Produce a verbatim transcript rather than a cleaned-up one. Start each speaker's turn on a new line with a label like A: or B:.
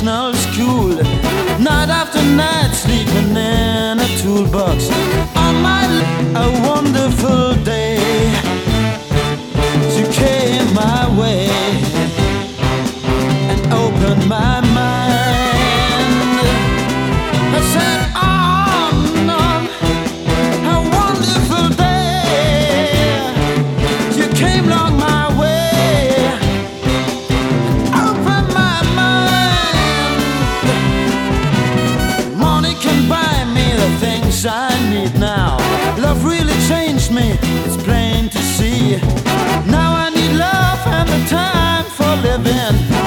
A: vocational school. Night after night, sleeping in a toolbox. On my l- a wonderful day, you came my way and opened my mind. I said, on and on, a wonderful day. You came along my way, opened my mind. Money can buy me the things I need now. Love really changed me, it's plain to see. Now I need love and the time for living.